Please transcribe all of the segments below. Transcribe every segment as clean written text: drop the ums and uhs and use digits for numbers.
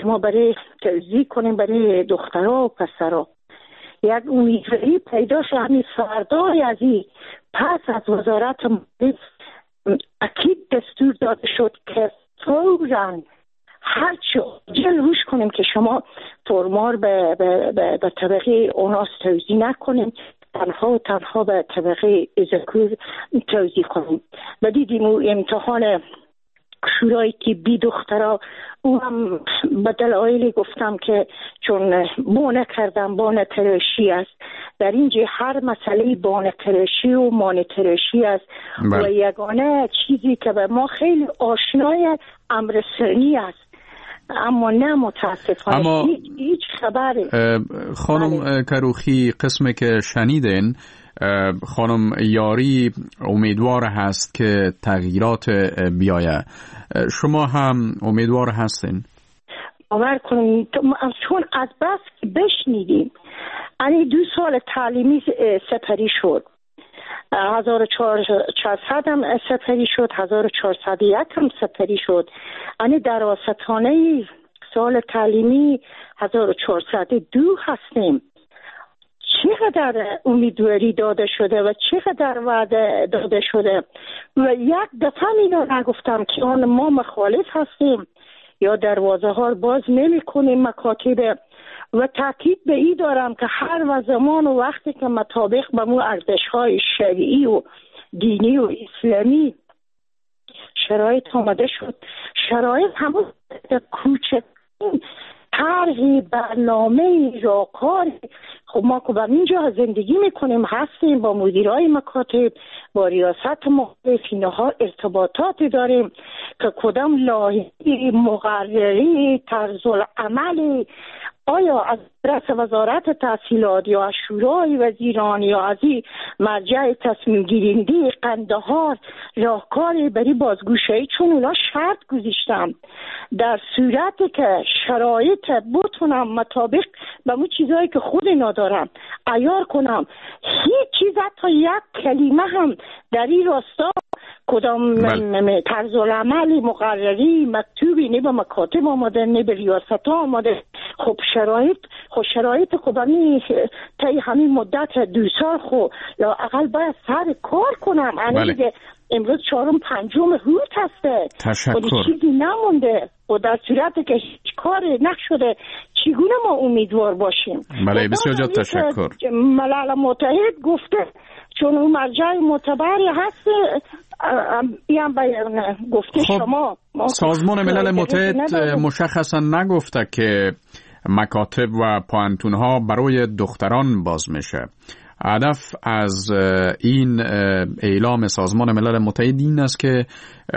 شما برای توزیع کنیم برای دخترها و پسرها. یک امیدواری پیدا شد همین فردای از این پس از وزارت مالیه اکید دستور داده شد که فوراً هرچی عاجل روش کنیم که شما فرمار به طبقه اوناس توزیع نکنیم، تنها به طبقه ذکور توزیع کنیم. و دیدیم امتحان شورایی که بی دخترها او هم به دلایلی گفتم که چون بانه تراشی است، در اینجا هر مسئله بانه تراشی و مانع تراشی است و یگانه چیزی که به ما خیلی آشنای امر سنی است، اما نه متاسفانه اما هیچ خبری. خانم کروخی، قسمی که شنیدین خانم یاری امیدوار هست که تغییرات بیایه، شما هم امیدوار هستین؟ باور کنید چون از بس که بشنیدیم یعنی 2 سال تعلیمی سپری شد، 1400 هم سپری شد، 1401 هم سپری شد، یعنی در آستانه سال تعلیمی 1402 هستیم. چقدر امیدواری داده شده و چقدر وعده داده شده و یک دفعه مینا نگفتم که ما مخالف هستیم یا دروازه ها باز نمی کنیم مکاتب و تاکید به این دارم که هر و زمان و وقتی که مطابق به مو ارزش های شرعی و دینی و اسلامی شرایط آمده شد، شرایط همون کوچکترین طرحی برنامه راهکاری، خب ما که با اینجا زندگی میکنیم هستیم، با مدیرای مکاتب با ریاست مختلف اینها ارتباطاتی داریم که کدام لایحه مقرری طرز العمل آیا از رأس وزارت تحصیلات یا از شورای وزیران یا از مرجع تصمیم گیرنده قندهار راهکاری برای بازگوشایی، چون اونا شرط گذاشتم در صورتی که شرایط بتونم مطابق به اون چیزایی که خود اینا دارم عیار کنم، هیچ چیز حتی یک کلمه هم در این راستا کدام طرز العمل مقرری مکتوبی نه به مکاتب آمده نه به ریاست آمده. خب شرایط خودمی طی همین مدت 2 سال خب لااقل باید سر کار کنم. بله. امروز 4م 5م روز هسته، تشکر. چیزی نمونده و در صورتی که هیچ کاری نشده چگونه ما امیدوار باشیم؟ بله بسیار جد تشکر. ملل متحد گفته چون اون مرجع معتبری هست این بیان گفته. خب شما سازمان ملل متحد مشخصا نگفته که مکاتب و پوهنتون‌ها برای دختران باز میشه. هدف از این اعلام سازمان ملل متحد این است که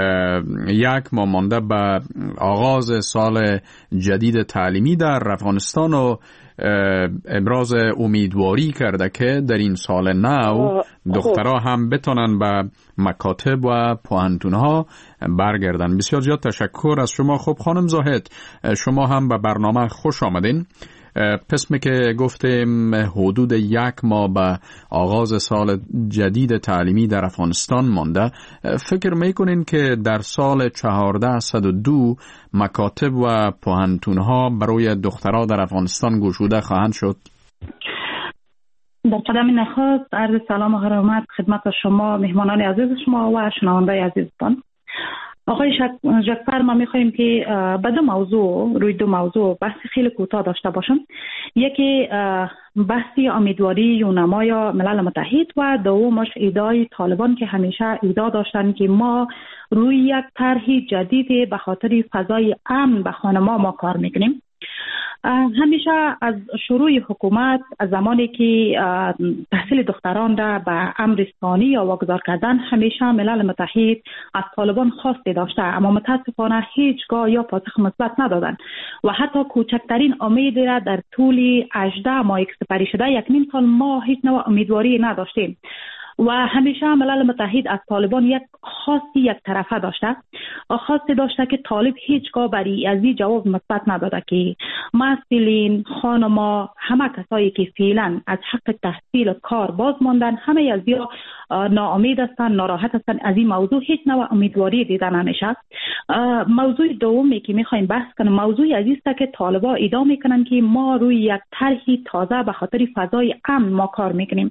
1 ماه مانده به آغاز سال جدید تعلیمی در افغانستان و ابراز امیدواری کرده که در این سال نو دخترها هم بتونن به مکاتب و پوهنتون‌ها برگردن. بسیار زیاد تشکر از شما. خب خانم زاهد، شما هم به برنامه خوش آمدین. قسمی که گفتیم حدود 1 ماه به آغاز سال جدید تعلیمی در افغانستان مانده، فکر میکنین که در سال 1402 مکاتب و پوهنتون‌ها برای دخترها در افغانستان گشوده خواهند شد؟ در قدم نخست عرض سلام و حرمت خدمت شما مهمانان عزیز شما و شنوندگان عزیزتان. آقای جعفر، ما می‌خوایم که به 2 موضوع بحث خیلی کوتاه داشته باشم. یکی بحثی امیدواری یونمای ملل متحد و دومش ایدای طالبان که همیشه ایدا داشتن که ما روی یک طرح جدید به خاطر فضای امن به خانم‌ها ما کار میکنیم. همیشه از شروع حکومت، از زمانی که تحصیل دختران را به امر ثانی یا واگذار کردن، همیشه ملل متحد از طالبان خواسته داشته، اما متاسفانه هیچگاه یا پاسخ مثبت ندادن و حتی کوچکترین امید را در طول 18 ماه که سپری شده 1.5 سال ما هیچ نوع امیدواری نداشتیم. و همیشه ملل متحد از طالبان یک خاصی یک طرفه داشته، خاصی داشته که طالب هیچگاه برای از این جواب مثبت نداده که مسئولین، خانما، همه کسایی که فعلا از حق تحصیل کار باز ماندن، همه از یا ناامید هستند، ناراحت هستند. از این موضوع هیچ نوع امیدواری دیده نمیشه. موضوع دومی که میخوایم بحث کنیم موضوع عزیز است که طالبا ادعا میکنن که ما روی یک طرح تازه به خاطر فضای امن ما کار میکنیم.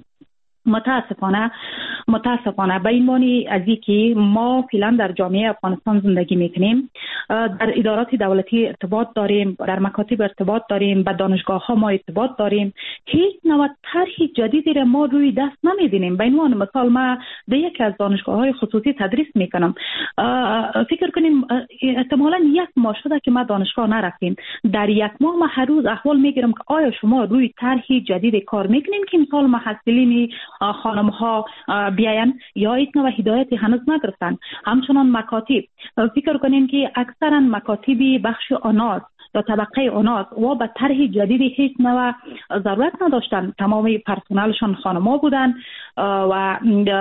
متاسفانه به این معنی از اینکه ما فعلا در جامعه افغانستان زندگی میکنیم، در ادارات دولتی ارتباط داریم، در مکاتب ارتباط داریم، به دانشگاه ها ما ارتباط داریم، هیچ نوع طرح جدیدی را ما روی دست نمیدینیم. به این معنی مثال ما در یکی از دانشگاه های خصوصی تدریس میکنم، فکر کنیم احتمالاً یک ماه شده که ما دانشگاه نرفتیم. در یک ماه ما هر روز احوال میگیرم که آیا شما روی طرح جدید کار میکنین که مثال محصلین خانم ها بیاین یا این نوع هدایتی هنوز نگرفتن. همچنان مکاتب، فکر کنیم که اکثرا مکاتبی بخش آناس یا طبقه آناس و به طرح جدیدی هیچ نوع ضرورت نداشتن، تمامی پرسنلشان خانما بودن و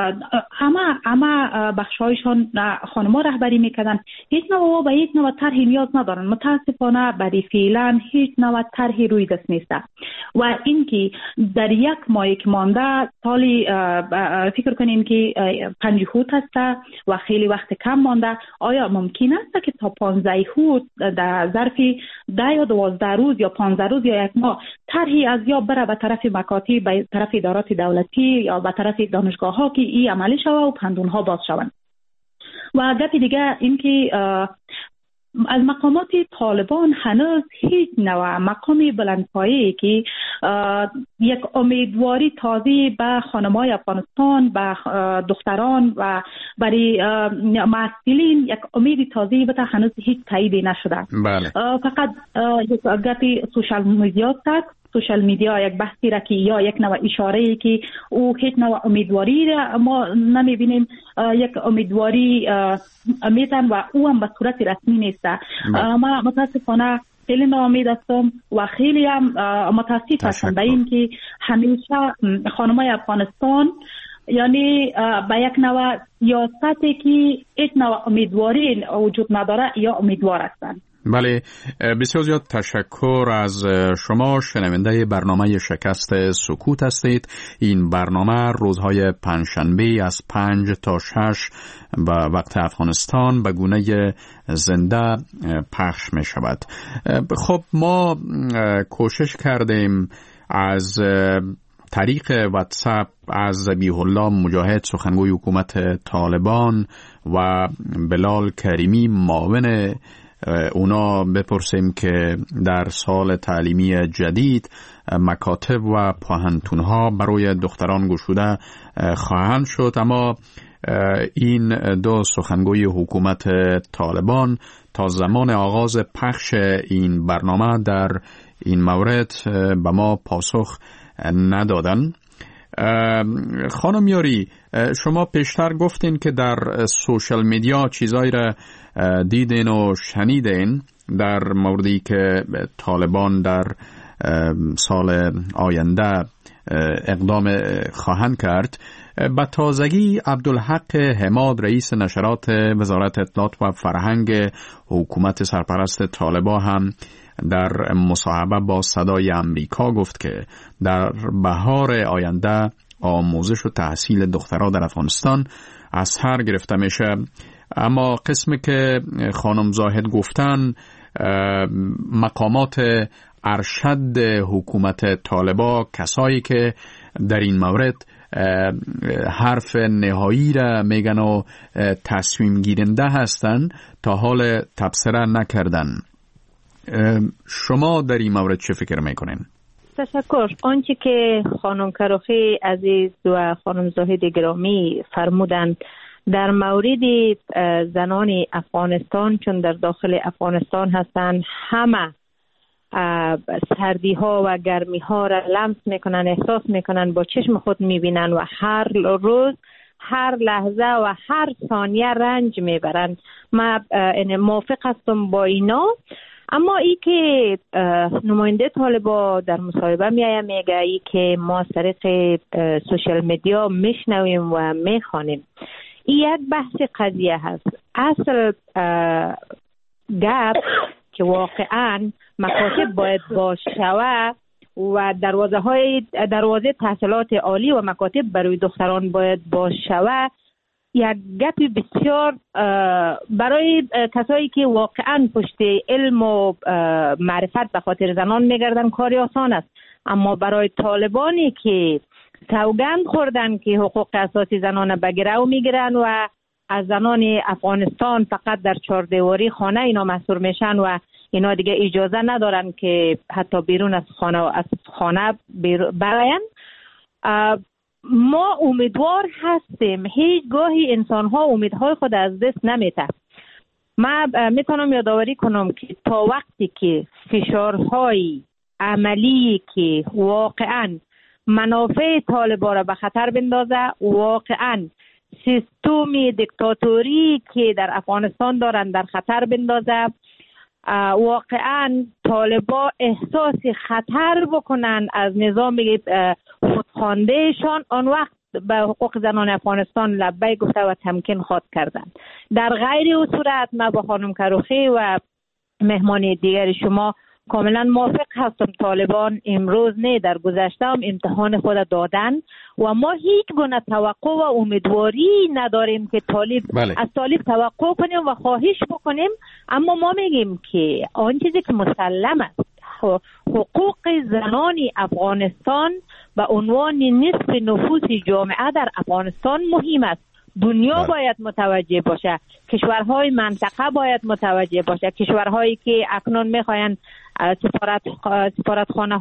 همه بخشایشان خانما رهبری میکردن. هیچ نوع به یک نوع طرح نیاز ندارن. متاسفانه برای فعلا هیچ نوع طرحی روی دست نیست و اینکه در یک ماه که مانده سالی فکر کنیم که 5 هوت هست و خیلی وقت کم مانده، آیا ممکن است که تا 15 هوت در ظرف 10 یا 12 روز یا 15 روز یا یک ماه طرحی از یا بره به طرف مکاتب، به طرف ادارات دولتی یا به طرف دانشگاه ها که این عملی شود و پندون ها باز شوند؟ و گپ دیگه این که از مقامات طالبان هنوز هیچ نوع مقامی بلندپایه‌ای که یک امیدواری تازه به خانم‌های افغانستان، به دختران و برای مسئولین یک امید تازه بده هنوز هیچ تاییدی نشده. بله. فقط یک گپی سوشال میدیا است. سوشال میدیا یک بحثی را که یا یک نوع اشاره‌ای که او هیچ نوع امیدواری را ما نمی‌بینیم، یک امیدواری میتن و او هم به صورت رسمی نیست. ما متاسفانه خیلی ناامید هستم و خیلی هم متاسف هستم به این که همیشه خانم‌های افغانستان یعنی به یک نوع سیاستی که هیچ نوع امیدواری وجود نداره یا امیدوار هستند. بله، بسیار زیاد تشکر از شما. شنونده برنامه شکست سکوت هستید. این برنامه روزهای پنجشنبه از 5 تا 6 به وقت افغانستان به گونه زنده پخش می شود. خب ما کوشش کردیم از طریق واتساپ از ذبیح الله مجاهد سخنگوی حکومت طالبان و بلال کریمی معاون اونا بپرسیم که در سال تعلیمی جدید مکاتب و پوهنتون‌ها برای دختران گشوده خواهند شد، اما این دو سخنگوی حکومت طالبان تا زمان آغاز پخش این برنامه در این مورد به ما پاسخ ندادن. خانم یاری، شما پیشتر گفتین که در سوشال میدیا چیزایی را دیدین و شنیدین در موردی که طالبان در سال آینده اقدام خواهند کرد. به تازگی عبدالحق حماد رئیس نشرات وزارت اطلاعات و فرهنگ حکومت سرپرست طالبان هم در مصاحبه با صدای امریکا گفت که در بهار آینده آموزش و تحصیل دخترها در افغانستان از سر گرفته میشه. اما قسمی که خانم زاهد گفتن مقامات ارشد حکومت طالبان، کسایی که در این مورد حرف نهایی را میگن و تصمیم گیرنده هستن، تا حال تبصره نکردن. شما در این مورد چه فکر میکنین؟ تشکر. آنچه که خانم کروخی عزیز و خانم زاهد گرامی فرمودند در مورد زنان افغانستان، چون در داخل افغانستان هستند، همه سردی ها و گرمی ها را لمس میکنن، احساس میکنن، با چشم خود میبینن و هر روز، هر لحظه و هر ثانیه رنج میبرن. من موافق هستم با اینا. اما ای که نماینده طالبان در مصاحبه میگه ای که ما از طریق سوشال مدیا میشنویم و میخوانیم، این یک بحث قضیه هست. اصل گپ که واقعا مکاتب باید باز شوه و دروازه تحصیلات عالی و مکاتب برای دختران باید باز شوه، یک گپی بسیار برای کسایی که واقعا پشت علم و معرفت به خاطر زنان میگردن کاری آسان است. اما برای طالبانی که سوگند خوردن که حقوق اساسی زنان بگیرو میگیرن و از زنان افغانستان فقط در 4 دیواری خانه اینا محصور میشن و اینا دیگه اجازه ندارن که حتی بیرون از خانه براین، ما امیدوار هستیم. هیچ گاهی انسان ها امیدهای خود از دست نمیده. من میتونم یادآوری کنم که تا وقتی که فشارهای عملی که واقعا منافع طالبان را به خطر بندازه، واقعا سیستم دیکتاتوری که در افغانستان دارن در خطر بندازه، واقعا طالبان احساس خطر بکنن از نظام خودخواندهشان، آن وقت به حقوق زنان افغانستان لبیک گفته و تمکین خواد کردن. در غیر او صورت من با خانم کروخی و مهمان دیگر شما کاملا موافق هستم. طالبان امروز نه در گذشته هم امتحان خود دادن و ما هیچ گونه توقع و امیدواری نداریم که از طالب توقع کنیم و خواهش بکنیم. اما ما میگیم که آن چیزی که مسلم است، حقوق زنان افغانستان به عنوان نصف نفوس جامعه در افغانستان مهم است. دنیا باید متوجه باشه، کشورهای منطقه باید متوجه باشه، کشورهایی که اکنون میخواین سفارتخانه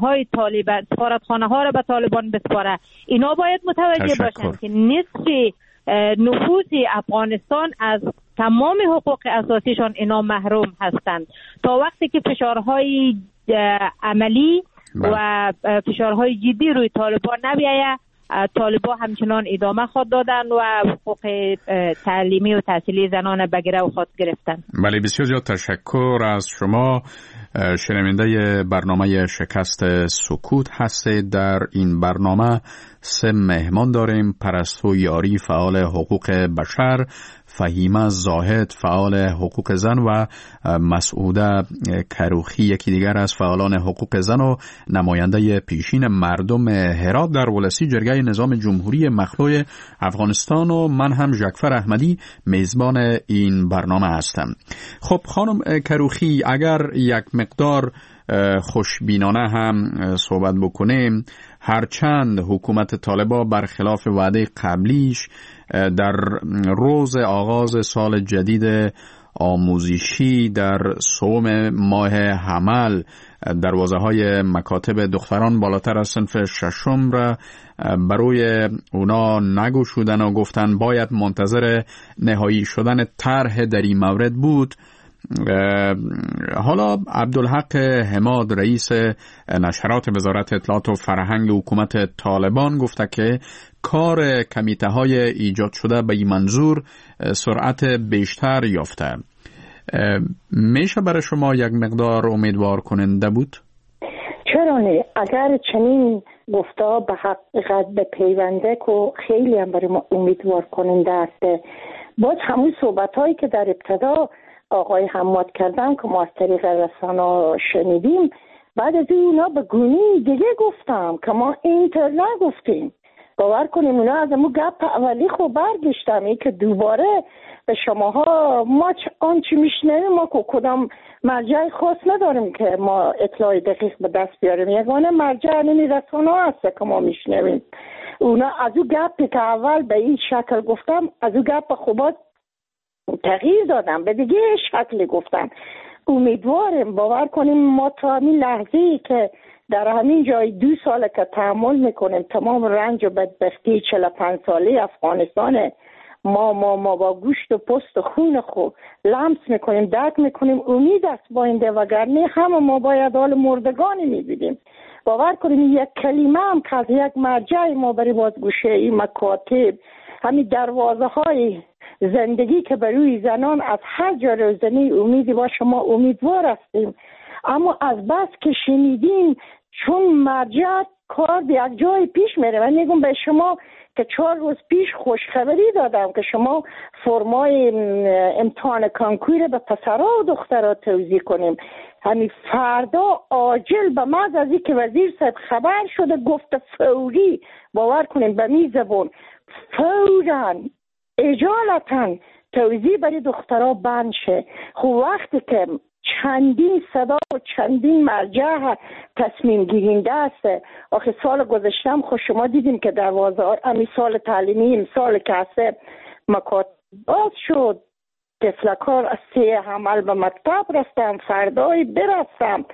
ها را به طالبان بسپاره، اینا باید متوجه باشن که نصف نفوس افغانستان از تمام حقوق اساسیشان اینا محروم هستند. تا وقتی که فشارهای عملی و فشارهای جدی روی طالبان نبیاید، طالبان همچنان ادامه خود دادن و حقوق تعلیمی و تحصیلی زنان بگیره و خود گرفتن. بله، بسیار زیاد تشکر از شما. شنونده برنامه شکست سکوت هستید. در این برنامه 3 مهمان داریم: پرستو یاری، فعال حقوق بشر; فهیمه زاهد، فعال حقوق زن; و مسعوده کروخی، یکی دیگر از فعالان حقوق زن و نماینده پیشین مردم هرات در ولسی جرگه نظام جمهوری مخلوع افغانستان. و من هم ژکفر احمدی میزبان این برنامه هستم. خب خانم کروخی، اگر یک مقدار خوشبینانه هم صحبت بکنیم، هرچند حکومت طالبان برخلاف وعده قبلیش در روز آغاز سال جدید آموزشی در سوم ماه حمل دروازه های مکاتب دختران بالاتر از صنف 6 را برای اونا نگشودن و گفتن باید منتظر نهایی شدن طرح در این مورد بود. حالا عبدالحق حماد، رئیس نشرات وزارت اطلاعات و فرهنگ حکومت طالبان، گفته که کار کمیته های ایجاد شده به این منظور سرعت بیشتر یافته. میشه برای شما یک مقدار امیدوار کننده بود؟ چرا نه؟ اگر چنین گفتا به حقیقت به پیونده که خیلی هم برای ما امیدوار کننده است. باز همون صحبت هایی که در ابتدا آقای حماد کردن که ما از طریق رسانه شنیدیم، بعد از اونا به گونی دیگه گفتم که ما اینطور نگفتیم. باور کنیم اونا از امو گپ اولی خب برگشتم، ای که دوباره به شماها ما آنچه میشنویم، ما که کدام مرجع خاص نداریم که ما اطلاع دقیق به دست بیاریم، یگانه مرجع نمی رسانه هست که ما میشنویم. اونا از او گپی که اول به این شکل گفتم، از او گپ خوبات تغییر دادم، به دیگه شکل گفتن. امیدوارم، باور کنیم ما تا همین لحظه‌ای که در همین جای 2 ساله که تحمل میکنیم تمام رنج و بدبختی 45 ساله افغانستان، ما با گوشت و پوست و خون خود لمس میکنیم، درک میکنیم. امید است باینده، وگرنه همه ما باید حال مردگانی میبینیم. باور کنیم یک کلمه هم که از یک مرجع ما برای بازگوشه این مکاتب، همین دروازه های زندگی که برای زنان از هر جا روزنی امیدی باشه، ما امیدوار هستیم اما از بس که شنیدین چون مرجع کار به یک جای پیش میره. من میگم به شما که 4 روز پیش خوشخبری دادم که شما فرمای امتحان کانکور به پسرها و دخترها توزیع کنیم. همین فردا عاجل به محض از اینکه وزیر صاحب خبر شده گفت فوری، باور کنیم به می زبون، فوراً اجالتاً توزیع برای دخترها بند شه. خب وقتی که چندین صدا و چندین مرجع تصمیم گیرنده است، آخه سال گذشتم خود شما دیدیم که در بازار امی سال تعلیمی امسال که هست مکاتب باز شد، طفلکار از 3 عمل به مکتب رستم، فردای برستم.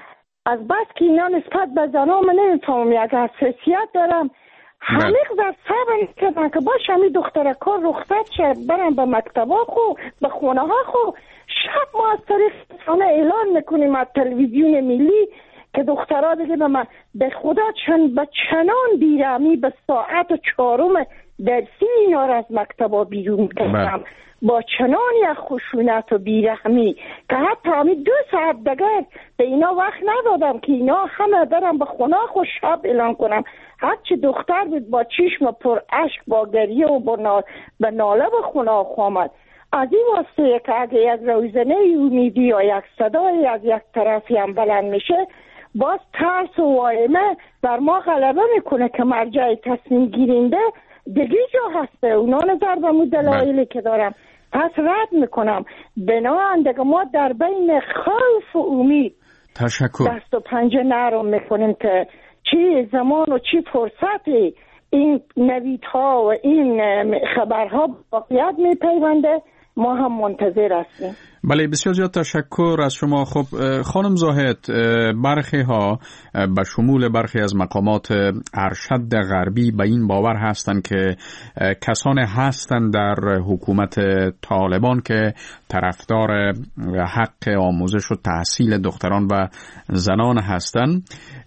از بس که اینا نسبت به زنها من نمیفهمم یک حساسیت دارم، همه در صبر کردن که باش همی دخترکار رخصت شد برم به مکتبا خو به خونه ها خو. شب ما از طریق رسانه اعلان میکنیم از تلویزیون ملی که دخترها دیگه به خدا به چنان بیرحمی به ساعت 4 درسی اینا را از مکتبا بیرون کردم با چنان یک خشونت و بیرحمی که حتی همی 2 ساعت دیگر به اینا وقت ندادم که اینا همه برم به خونه خو شب اعلان کنم. هرچی دختر بود با چشم پر اشک با گریه و به ناله به خونه آمد. از این واسطه که اگه یک روزنه امیدی یا یک صدای از یک طرفی هم بلند میشه، باز ترس و وایمه بر ما غلبه میکنه که مرجع تصمیم گیرنده دیگه جا هسته. اونا نظر به مو دلایلی که دارم پس رد میکنم. بنابراین دیگه ما در بین خوف و امید دست و پنجه نرم میکنیم که چی زمان و چی فرصتی این نویدها و این خبرها واقعیت میپیونده. ما هم منتظر هستیم. بله، بسیار زیاد تشکر از شما. خب خانم زاهد، برخی ها به شمول برخی از مقامات ارشد غربی به این باور هستند که کسانی هستند در حکومت طالبان که طرفدار حق آموزش و تحصیل دختران و زنان هستند.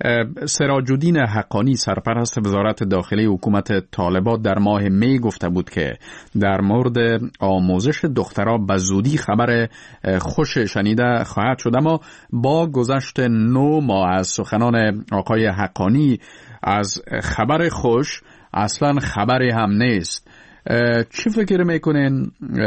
سراج الدین حقانی سرپرست وزارت داخلی حکومت طالبان در ماه می گفته بود که در مورد آموزش دختران به زودی خبر خوش شنیده خواهد شد. اما با گذشت 9 ماه از سخنان آقای حقانی از خبر خوش اصلا خبری هم نیست. چی فکر میکنین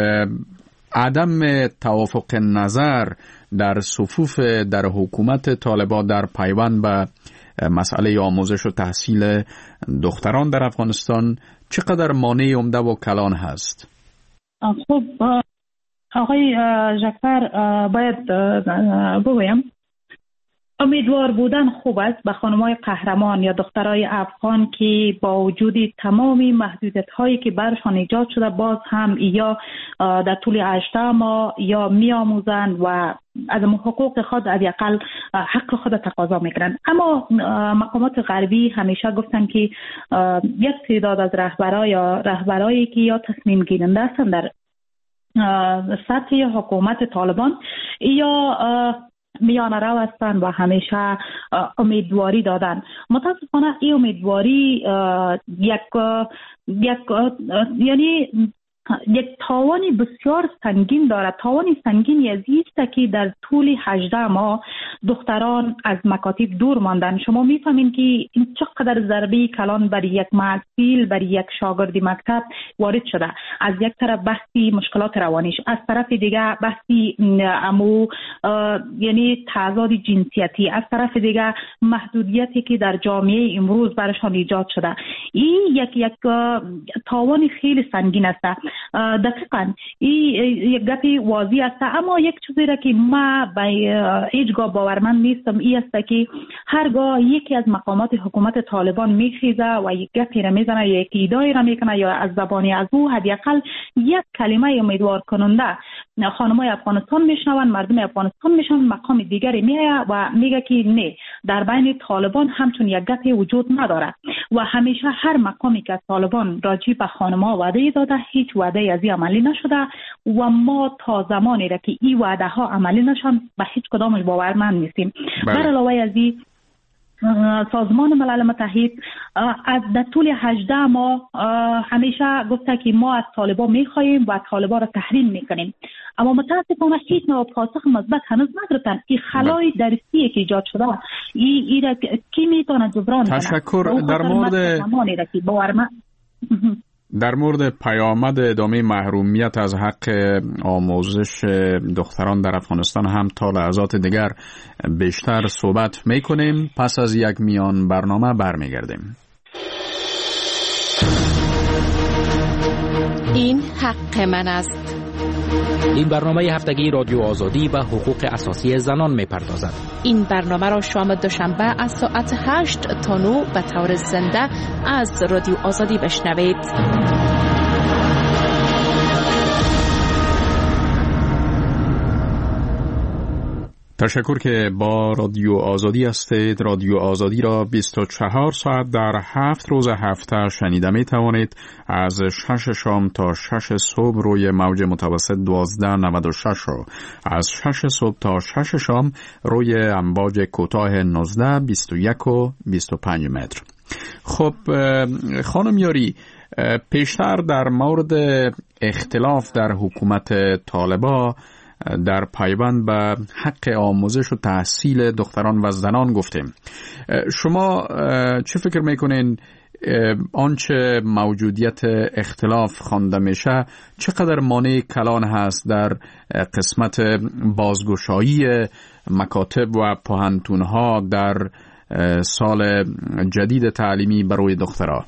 عدم توافق نظر در صفوف در حکومت طالبان در پیوند به مسئله آموزش و تحصیل دختران در افغانستان چقدر مانع عمده و کلان هست؟ خب آقای جعفر، باید بگویم امیدوار بودن خوب است به خانم‌های قهرمان یا دخترای افغان که با وجود تمامی محدودیت‌هایی که برشان ایجاد شده باز هم یا در طول 8 ماه یا می‌آموزند و از حقوق خود از اقل حق خود تقاضا میکنند. اما مقامات غربی همیشه گفتن که یک تعداد از رهبرایی که یا تصمیم گیرنده هستند در سطح حکومت طالبان یا میان رو هستند و همیشه امیدواری دادن. متاسفانه این امیدواری یک تاوانی بسیار سنگین دارد. تاوانی سنگینی است که در طول 18 ماه دختران از مکاتب دور ماندن. شما میفهمین که این چقدر ضربه کلان برای یک محصول، برای یک شاگرد مکتب وارد شده. از یک طرف بحثی مشکلات روانیش، از طرف دیگه بحثی یعنی تضاد جنسیتی، از طرف دیگه محدودیتی که در جامعه امروز برشان ایجاد شده. این یک تاوان خیلی سنگین است. دقیقاً این یک گپی واضح است. اما یک چیزی را که ما به هیچگاه باورمند نیستم این است که هرگاه یکی از مقامات حکومت طالبان میخیزه و یک گپی را میزنه یا یک ایده‌ای را میکنه یا از زبانی از او حداقل یک کلمه امیدوار کننده خانم‌های افغانستان میشنون، مردم افغانستان میشنون، مقام دیگری میایه و میگه که نه، در بین طالبان همچون یک گپی وجود نداره و همیشه هر مقامی که طالبان راجع به خانم‌ها وعده داده هیچ وعده از این عملی نشده و ما تا زمانی را که این وعده ها عملی نشن به هیچ کدامش باورمند نیستیم. بر علاوه از این سازمان ملل متحد در طول 18 ماه همیشه گفته که ما از طالبان میخواهیم و طالبان را تحریم میکنیم، اما متاسفانه هیچ نوع پاسخ مثبت هنوز نگرفتن. این خلای درستی که ایجاد شده این کی میتونه جبران کنه؟ تشکر. در مورد پیامد ادامه محرومیت از حق آموزش دختران در افغانستان هم تا لحظات دیگر بیشتر صحبت میکنیم. پس از یک میان برنامه برمیگردیم. این حق من است. این برنامه هفتگی رادیو آزادی و حقوق اساسی زنان میپردازد. این برنامه را شام دوشنبه از ساعت 8 تا 9 به طور زنده از رادیو آزادی بشنوید. تشکر که با رادیو آزادی هستید. رادیو آزادی را 24 ساعت در 7 روز هفته شنیده می توانید. از 6 شام تا 6 صبح روی موج متوسط 1296 و از 6 صبح تا 6 شام روی امواج کوتاه 19 21 و 25 متر. خب خانم یاری، پیشتر در مورد اختلاف در حکومت طالبان در پیوند به حق آموزش و تحصیل دختران و زنان گفتیم. شما چه فکر میکنین آنچه موجودیت اختلاف خوانده میشه چقدر مانع کلان هست در قسمت بازگشایی مکاتب و پوهنتونها در سال جدید تعلیمی برای دخترها؟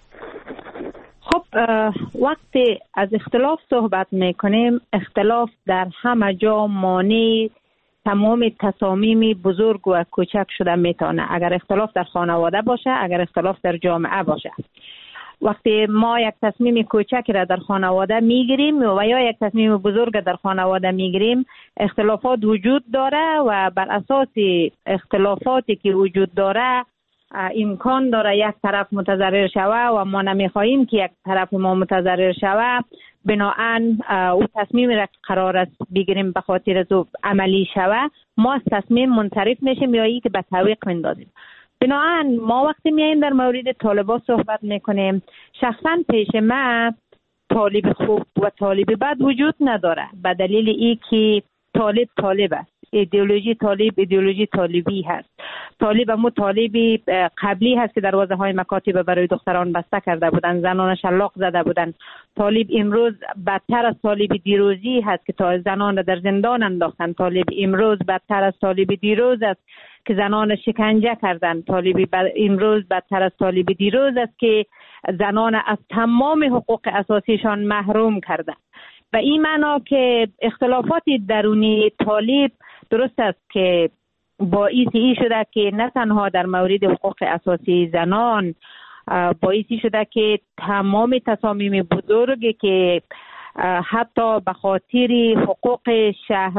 وقتی از اختلاف صحبت میکنیم، اختلاف در همه جا مانع تمام تصامیم بزرگ و کوچک شده میتونه. اگر اختلاف در خانواده باشه، اگر اختلاف در جامعه باشه. وقتی ما یک تصمیم کوچک را در خانواده میگیریم و یا یک تصمیم بزرگ در خانواده میگیریم، اختلافات وجود داره و بر اساس اختلافاتی که وجود داره امکان داره یک طرف متضرر شوه و ما نمیخواهیم که یک طرف ما متضرر شوه. بناهن او تصمیم را قرار است بگیریم به خاطر از عملی شوه، ما از تصمیم منصرف میشیم یا ای که به تعویق میندازیم. بناهن ما وقتی میاییم در مورد طالبان صحبت میکنیم، شخصا پیش ما طالب خوب و طالب بد وجود نداره، به دلیل ای که طالب است. ایدئولوژی طالبی هست. طالب همون طالبی قبلی هست که دروازه های مکاتب برای دختران بسته کرده بودن، زنان شلاق زده بودن. طالب امروز بدتر از طالب دیروزی هست که تا زنان را در زندان انداختن. طالب امروز بدتر از طالب دیروز است که زنان شکنجه کردن. طالب امروز بدتر از طالب دیروز است که زنان از تمام حقوق اساسیشان محروم کردن. و این معنا که اختلافات درونی طالب درست است که باعثی شده که نه تنها در مورد حقوق اساسی زنان، باعثی شده که تمام تصامیم بزرگی که حتی به خاطر حقوق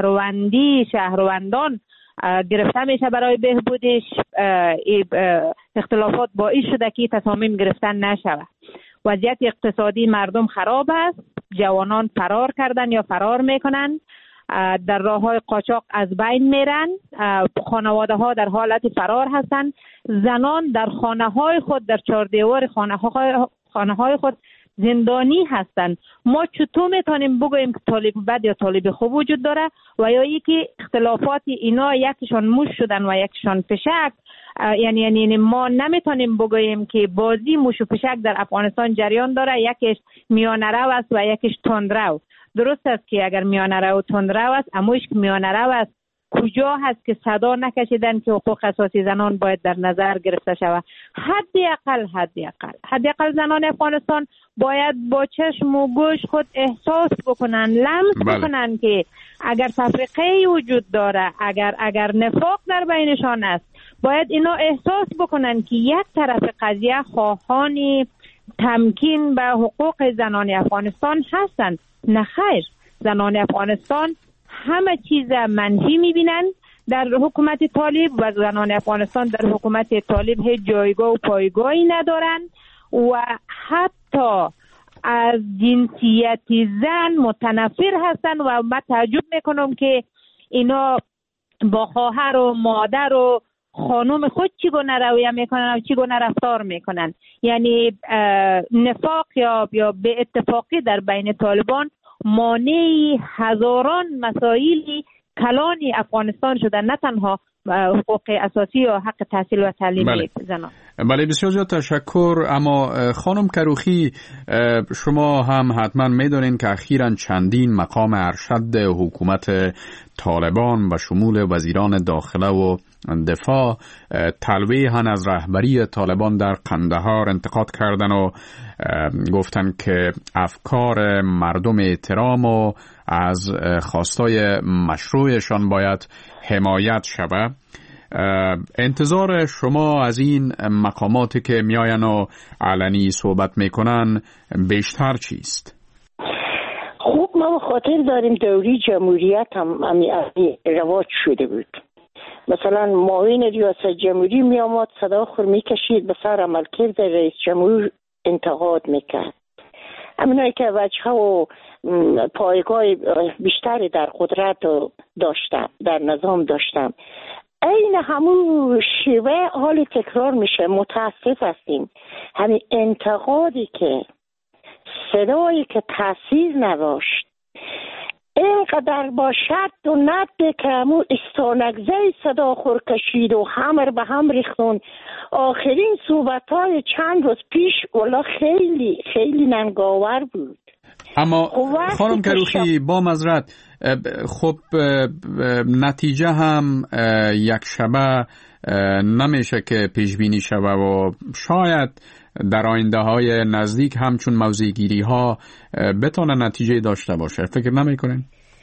شهروندان گرفته میشه برای بهبودش، اختلافات باعث شده که تصامیم گرفتن نشود. وضعیت اقتصادی مردم خراب است، جوانان فرار کردن یا فرار میکنن، در راه‌های قاچاق از بین میرن، خانواده ها در حالت فرار هستند، زنان در خانه‌های خود، در چهاردیوار خانه‌های خود زندانی هستند. ما چطور میتونیم بگوییم که طالب بد یا طالب خوب وجود داره و یا یکی اختلافات اینا یکیشان موش شدن و یکیشان پشک؟ یعنی ما نمیتونیم بگوییم که بازی موش و پشک در افغانستان جریان داره، یکیش میانه رو است و یکیش تندرو. درست است که اگر میانه رو و تندرو است، اموش که میانه رو است کجا هست که صدا نکشیدن که حقوق اساسی زنان باید در نظر گرفته شود؟ حداقل زنان افغانستان باید با چشم و گوش خود احساس بکنن، لمس بکنن که اگر تفریقه وجود داره، اگر نفاق در بینشان است، باید اینا احساس بکنن که یک طرف قضیه خواهان تمکین به حقوق زنان افغانستان هستند. نه خیر، زنان افغانستان همه چیز منفی میبینن در حکومت طالب و زنان افغانستان در حکومت طالب هیچ جایگاه و پایگاهی ندارن و حتی از جنسیت زن متنفر هستن و من تعجب میکنم که اینا با خواهر و مادر و خانم خود چگونه رویه میکنن و چگونه رفتار میکنن. یعنی نفاق یا به اتفاقی در بین طالبان مانع هزاران مسائل کلان افغانستان شده، نه تنها حقوق اساسی و حق تحصیل و تعلیم زنان. بله بسیار زیاد تشکر. اما خانم کروخی، شما هم حتما میدونین که اخیراً چندین مقام ارشد حکومت طالبان و شمول وزیران داخله و دفاع تلویحاً از رهبری طالبان در قندهار انتقاد کردن و گفتن که افکار مردم احترام و از خواستای مشروعشان باید حمایت شود. انتظار شما از این مقاماتی که میاین و علنی صحبت میکنن بیشتر چیست؟ خوب ما خاطر داریم دوری جمهوریت هم رواج شده بود. مثلا معاون ریاست جمهوری می آمد صدا خور می کشید، به سر عملکرد رئیس جمهور انتقاد میکرد. همینایی که وجه و پایگاه بیشتری در قدرت داشتم، در نظام داشتم، این همون شیوه حال تکرار میشه. متاسف هستیم همین انتقادی که صدایی که تاثیر نداشت اینقدر با شد و ند که همون استانگزه صدا خور کشید و همر به هم ریختون. آخرین صحبت‌های چند روز پیش والا خیلی خیلی ننگاور بود. اما خانم کروخی با معذرت، خب نتیجه هم یک شبه نمیشه که پیش بینی شوه و شاید در آینده های نزدیک همچون موضع گیری ها بتونه نتیجه داشته باشه. فکر نمی کنین؟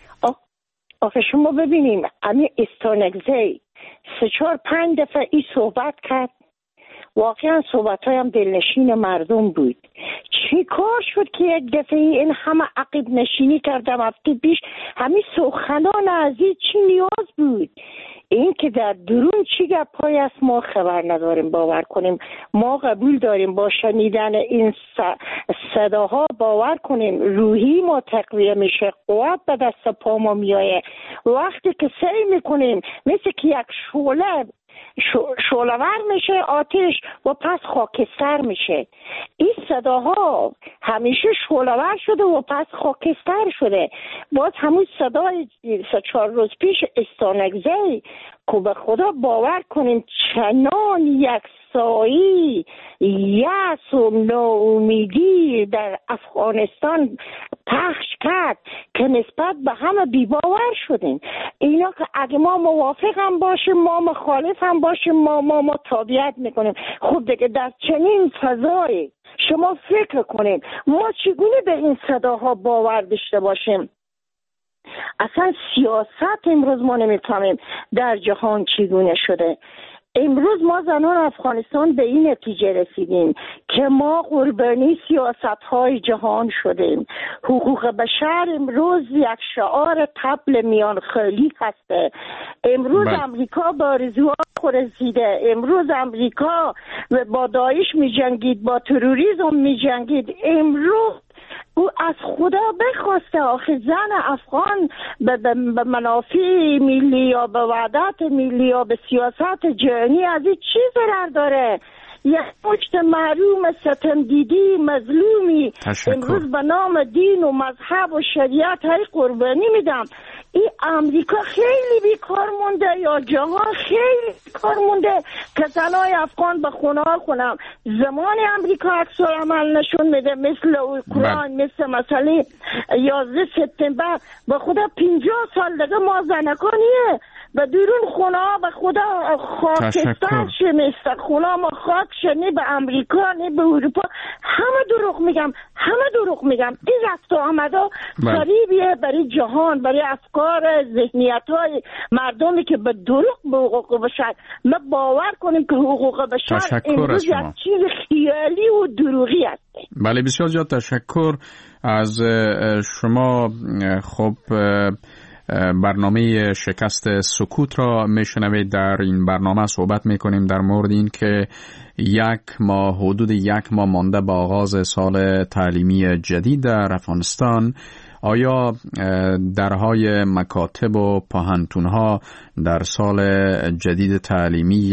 آخه شما ببینیم امی استانگزه 3-4-5 دفعه ای صحبت کرد، واقعا صحبت هایم دلنشین مردم بود. چی کار شد که یک دفعه این همه عقب نشینی کردم؟ هفته پیش همین سخنان عزیز چی نیاز بود؟ این که در درون چی گپ‌های است ما خبر نداریم. باور کنیم ما قبول داریم با شنیدن این صداها باور کنیم روحی ما تقویه میشه، قوت به دست پا ما میایه. وقتی که سعی میکنیم مثل که یک شعله‌ور میشه آتش و پس خاکستر میشه. این صداها همیشه شعله‌ور شده و پس خاکستر شده. باز همون صدای 3-4 روز پیش استانگزه که به خدا باور کنیم چنان یک سایی یأس و ناامیدی در افغانستان پخش کرد که نسبت به همه بی‌باور شدیم. اینا که اگه ما موافق هم باشیم ما مخالف هم باشیم ما تابعیت میکنیم. خب دیگه در چنین فضای شما فکر کنیم ما چگونه به این صداها باور داشته باشیم؟ اصلا سیاست امروز ما نمیفهمیم در جهان چگونه شده. امروز ما زنان افغانستان به این نتیجه رسیدیم که ما قربانی سیاست‌های جهان شدیم. حقوق بشر امروز یک شعار طبل میان خالی هسته. امروز امریکا با آرزوها رسیده. امروز امریکا با داعش می جنگید، با تروریسم می جنگید. امروز او از خدا بخواسته آخه زن افغان به منافع ملی یا به وحدت ملی یا به سیاست جهانی از این چی ضرر داره؟ یک مجت محروم ستم دیدی مظلومی امروز به نام دین و مذهب و شریعت های قربانی میدم. این امریکا خیلی بیکار مونده یا جهان خیلی بیکار مونده که زنای افغان به خونه ها کنم. زمان امریکا عکس العمل نشون میده مثل اوکراین، مثل مسئله 11 سپتامبر. به خدا 50 سال دیگه ما زنکانیه به درون خونه ها به خدا خاکستر شمیسته. خونه ما خاک شنی به امریکا نه به اروپا. همه دروغ میگم. این رفت و آمده فریبیه برای جهان، برای افکار ذهنیت های مردمی که به دروغ به حقوق بشر. ما باور کنیم که حقوق بشر امروز یک چیز خیالی و دروغی است. بله بسیار زیاد تشکر از شما. خب برنامه شکست سکوت را میشنوید. در این برنامه صحبت میکنیم در مورد این که حدود یک ماه مانده با آغاز سال تعلیمی جدید در افغانستان آیا درهای مکاتب و پاهنتونها در سال جدید تعلیمی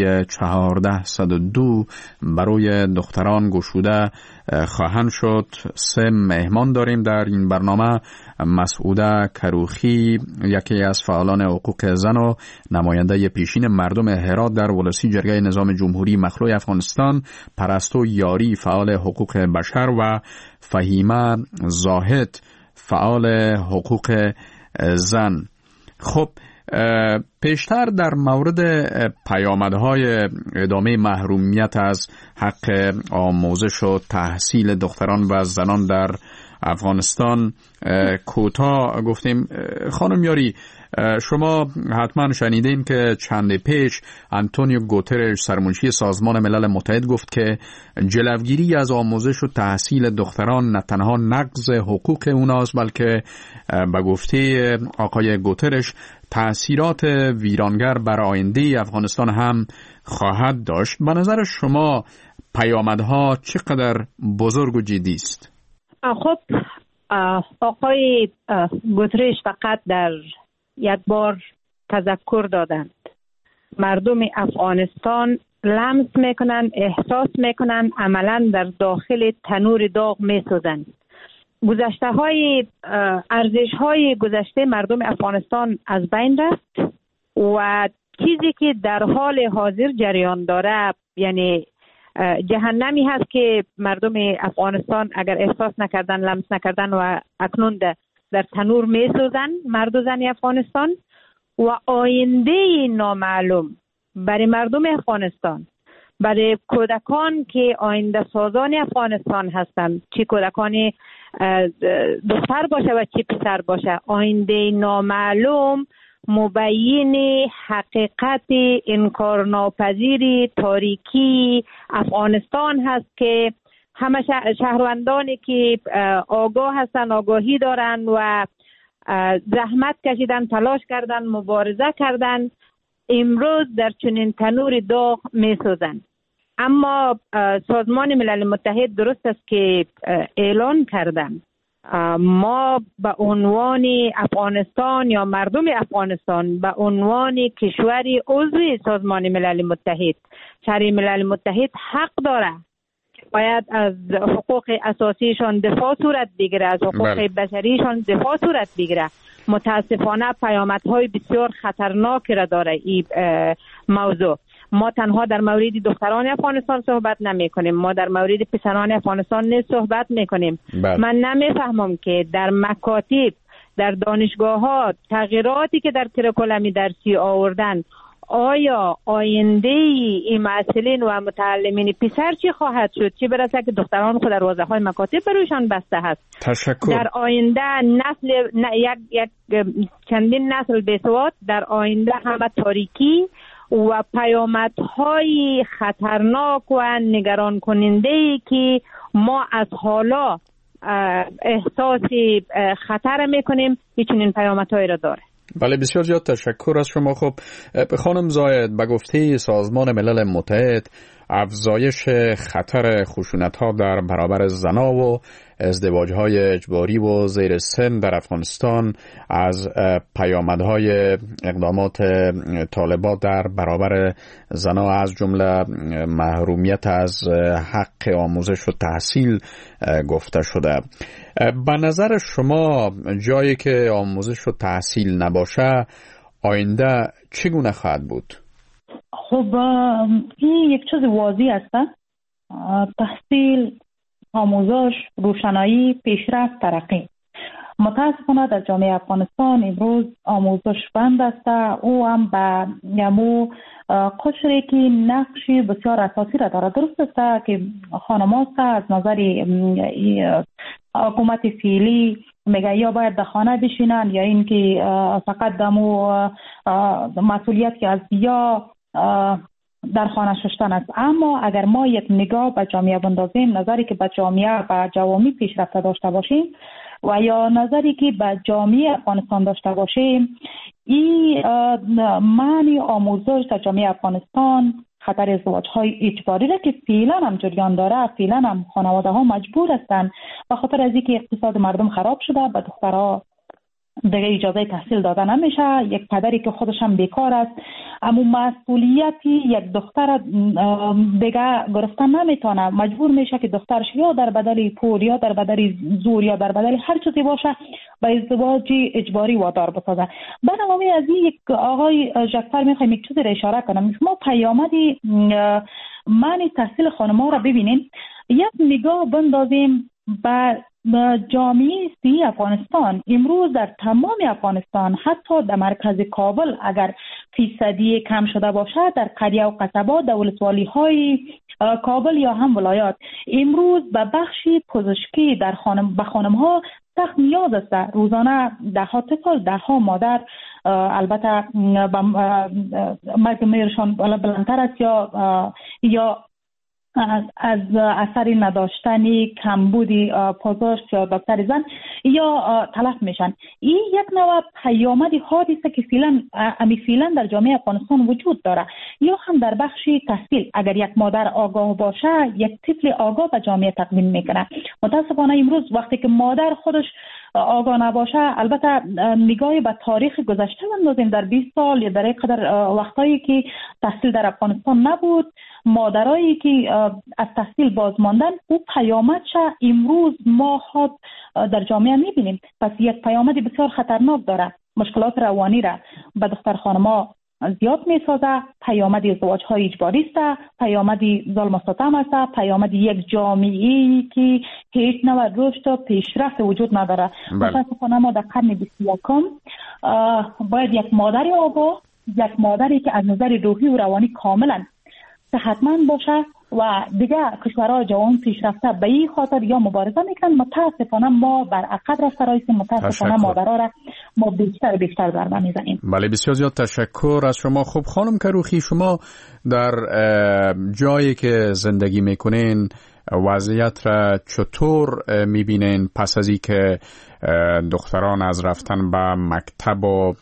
1402 برای دختران گشوده خواهند شد؟ 3 مهمان داریم در این برنامه. مسعوده کروخی، یکی از فعالان حقوق زن و نماینده پیشین مردم هرات در ولسی جرگه نظام جمهوری مخلوع افغانستان، پرستو یاری، فعال حقوق بشر، و فهیمه زاهد، فعال حقوق زن. خب پیشتر در مورد پیامدهای ادامه محرومیت از حق آموزش و تحصیل دختران و زنان در افغانستان کوتاه گفتیم. خانم یاری، شما حتما شنیدین که چند پیش آنتونیو گوترش، سرمنشی سازمان ملل متحد، گفت که جلوگیری از آموزش و تحصیل دختران نه تنها نقض حقوق اوناست، بلکه به گفته آقای گوترش تأثیرات ویرانگر بر آینده افغانستان هم خواهد داشت. به نظر شما پیامدها چقدر بزرگ و جدی است؟ خب آقای گوترش فقط در یک بار تذکر دادند. مردم افغانستان لمس میکنند، احساس میکنند، عملا در داخل تنور داغ میسوزند. گذشته های ارزش های گذشته مردم افغانستان از بین رفت و چیزی که در حال حاضر جریان داره یعنی جهنمی هست که مردم افغانستان اگر احساس نکردن، لمس نکردن و اکنون در تنور میسوزن مرد و زن افغانستان و آینده نامعلوم برای مردم افغانستان، برای کودکان که آینده سازان افغانستان هستند، چه کودکان دختر باشه و چه پسر باشه، آینده نامعلوم مبین حقیقت انکارناپذیر تاریکی افغانستان هست که همه شهروندانی که آگاه هستن، آگاهی دارن و زحمت کشیدن، تلاش کردن، مبارزه کردن، امروز در چنین تنور داغ میسوزن. اما سازمان ملل متحد درست است که اعلان کردن ما به عنوان افغانستان یا مردم افغانستان به عنوان کشوری عضو سازمان ملل متحد، شورای ملل متحد حق داره که باید از حقوق اساسیشان دفاع صورت بگیره، از حقوق بشریشان دفاع صورت بگیره. متاسفانه پیامدهای بسیار خطرناکی را داره این موضوع. ما تنها در مورد دختران افغانستان صحبت نمی کنیم، ما در مورد پسران افغانستان نیز صحبت می کنیم. من نمیفهمم که در مکاتب، در دانشگاه ها تغییراتی که در کریکولوم درسی آوردن، آیا آینده این معلمین و متعلمین پسر چی خواهد شد؟ چه برسه که دختران خود دروازه های مکاتب برویشان بسته هست. تشکر. در آینده چندین نسل بیسواد، در آینده همه تاریکی و پیامدهای خطرناک و نگران کننده که ما از حالا احساس خطر میکنیم چنین پیامدهایی را داره. بله، بسیار زیاد تشکر از شما. خب خانم زاید، به گفته سازمان ملل متحد افزایش خطر خشونت‌ها در برابر زنان و ازدواج‌های اجباری و زیر سن در افغانستان از پیامدهای اقدامات طالبان در برابر زنان از جمله محرومیت از حق آموزش و تحصیل گفته شده. به نظر شما جایی که آموزش و تحصیل نباشه آینده چگونه خواهد بود؟ خب این یک چیز واضح است. تحصیل، آموزش، روشنایی، پیشرفت، ترقی. متاسفانه در جامعه افغانستان امروز آموزش بند است. او هم به یمو قشری که نقش بسیار اساسی را دارد. درست است که خانم‌ها از نظر حکومت فعلی میگه یا باید در خانه بشینن یا اینکه فقط دمو مسئولیت که از یا در خانه ششتن است. اما اگر ما یک نگاه به جامعه بندازیم، نظری که به جامعه و جوامع پیشرفته داشته باشیم و یا نظری که به جامعه افغانستان داشته باشیم، این معنی آموزش در جامعه افغانستان خطر ازدواج‌های اجباری را که فعلا هم جریان داره، فعلا هم خانواده‌ها مجبور هستند به خاطر از اینکه اقتصاد مردم خراب شده به دخترها دیگه اجازه تحصیل داده نمیشه. یک پدری که خودش هم بیکار است اما مسئولیتی یک دختر دیگه گرفتن نمیتونه، مجبور میشه که دخترش یا در بدل پول یا در بدل زور یا در بدل هر چیزی باشه به ازدواج اجباری وادار بسازه. برنامه از این یک آقای جعفر میخوایم یک چیزی را اشاره کنم. ما پیامدی معنی تحصیل خانم‌ها را ببینیم، یک نگاه بندازیم به جامعه سیاسی افغانستان. امروز در تمام افغانستان حتی در مرکز کابل اگر فیصدی کم شده باشد، در قریه و قصبات در ولسوالی‌های کابل یا هم ولایات امروز به بخش پزشکی در به خانم‌ها سخت نیاز است. روزانه ده ها طفل، ده ها مادر البته مرگ میرشان بلندتر است یا از اثر نداشتن کمبودی پزشک یا دکتر زن یا تلف میشن. این یک نوع پیامد حادثه که فعلا در جامعه افغانستان وجود داره. یا هم در بخش تحصیل اگر یک مادر آگاه باشه یک طفل آگاه به جامعه تقدیم میکنه. متاسفانه امروز وقتی که مادر خودش آگاه نباشه، البته نگاهی به تاریخ گذشته بندازیم در 20 سال یا در یک قدر وقتایی که تحصیل در افغانستان نبود، مادرایی که از تحصیل باز ماندن، او پیامدش امروز ما خود در جامعه میبینیم. پس یک پیامد بسیار خطرناک داره، مشکلات روانی را به دختر خانم‌ها زیاد میسازه، پیامد ازدواج های اجباری است، پیامد ظلم و ستم است، پیامد یک جامعه‌ای که هیچ نوع رشد و پیشرفت وجود نداره. متاسفانه ما در قرن 21 باید یک مادر آگاه، یک مادری که از نظر روحی و روانی کاملا صحتمند باشه و دیگه کشورهای جوان پیشرفته به این خاطر یا مبارزه میکنن. متاسفانه ما بر عقب رفته رایسیم، متاسفانه مادرها را ما بیشتر ضربه میزنیم. بله، بسیار زیاد تشکر از شما. خب خانم کروخی، شما در جایی که زندگی میکنین وضعیت را چطور میبینین پس از اینکه دختران از رفتن به مکتب و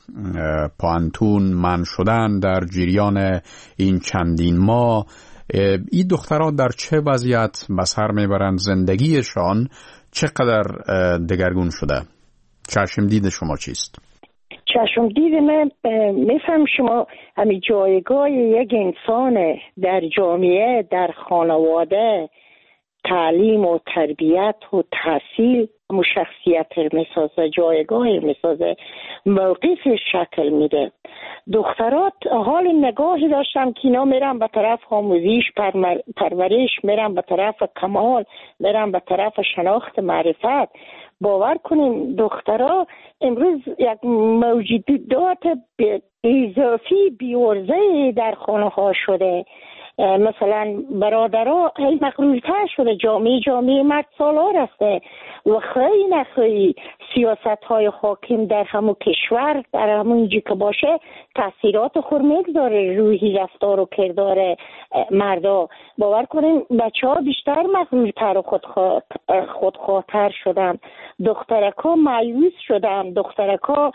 پانتون منع شدن در جریان این چندین ماه؟ این دختران در چه وضعیت به سر میبرند؟ زندگیشان چقدر دگرگون شده؟ چشم دید شما چیست؟ چشم دید من میفهم شما همین جایگاه یک انسان در جامعه، در خانواده، تعلیم و تربیت و تحصیل شخصیت میسازه، جایگاه میسازه، موقف شکل میده. دخترات حال نگاهی داشتم که اینا میرن به طرف آموزش پرورش، میرن به طرف کمال، میرن به طرف شناخت معرفت. باور کنیم دخترها امروز یک موجودات اضافی بی‌عرضه در خانه ها شده. مثلا برادرها مغرورتر شده، جامعه مرد سالار هسته و خیلی نخیلی سیاست های حاکم در همون کشور، در همون جی که باشه تاثیرات خور میگذاره روی رفتار و کردار مردا. باور کنین بچه ها بیشتر مغرورتر و خودخواهتر شدن، دخترکا مایوس شدن، دخترکا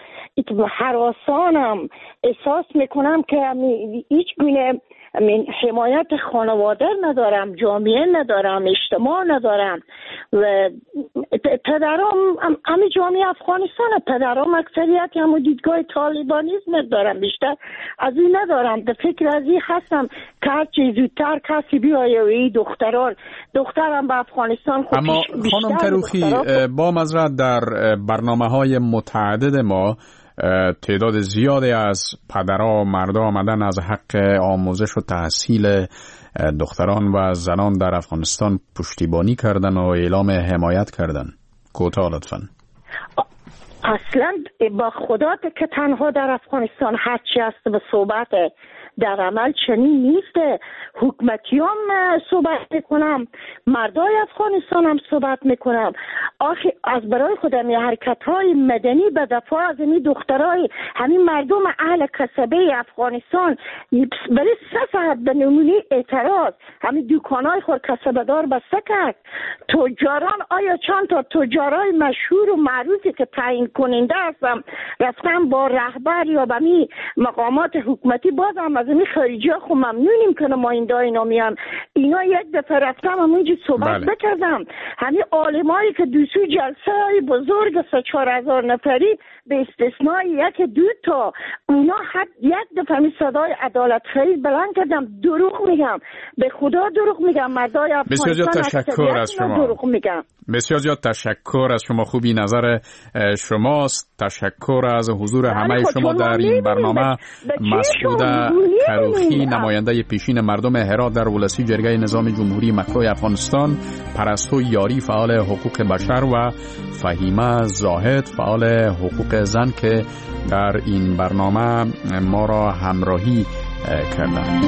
هراسانم احساس میکنم که هیچ گونه حمایت خانواده ندارم، جامعه ندارم، اجتماع ندارم. و پدرام همه جامعه افغانستان پدرام اکثریت همون دیدگاه طالبانیزم دارم، بیشتر از این ندارم. در فکر از این هستم که هرچی زودتر کسی بیایه و این دخترم به افغانستان خود. اما خانم کروخی، با معذرت در برنامه‌های متعدد ما تعداد زیادی از پدرها و مردها آمدن از حق آموزش و تحصیل دختران و زنان در افغانستان پشتیبانی کردن و اعلام حمایت کردن. کوتاه لطفاً. اصلا با خدا که تنها در افغانستان هرچی هست به صحبت، در عمل چنین نیست. حکومتیان صحبت میکنم، مردای افغانستان هم صحبت میکنم. از برای خود همی حرکت‌های مدنی به دفاع از این دخترای همین مردم اهل قصبه افغانستان برای 3 ساعت به نمونه اعتراض همین دکانای خود قصبه دار بسته کرد. تجاران آیا چند تا تجارای مشهور و معروفی که تعیین کننده هستن رفتن با رهبر یا به می مقامات حکومتی باز هم از این خارجی ها خب ممنونیم که نماینده اینا میان. اینا یک دفعه رفتم همونجا صحبت بکردم همین عالمایی که دوسو جلسه های بزرگ 3-4 هزار نفری به استثنای 1-2 تا اونا حد یک دفعه می صدای عدالت خواهی بلند کردم. دروغ میگم، به خدا دروغ میگم. مردای افغانستان تشکر از شما. دروغ میگم. بسیار زیاد تشکر از شما. خوبی نظر شماست. تشکر از حضور همه شما در این برنامه. مسعود کروخی نماینده پیشین مردم هرات در ولسی جرگه نظام جمهوری مکروه افغانستان، پرستو یاری فعال حقوق بشر و فهیمه زاهد فعال حقوق زن که در این برنامه ما را همراهی کردند.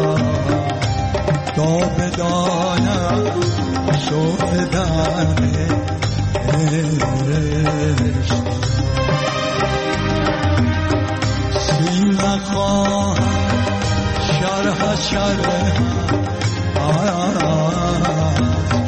بدانم شوق دانه کرده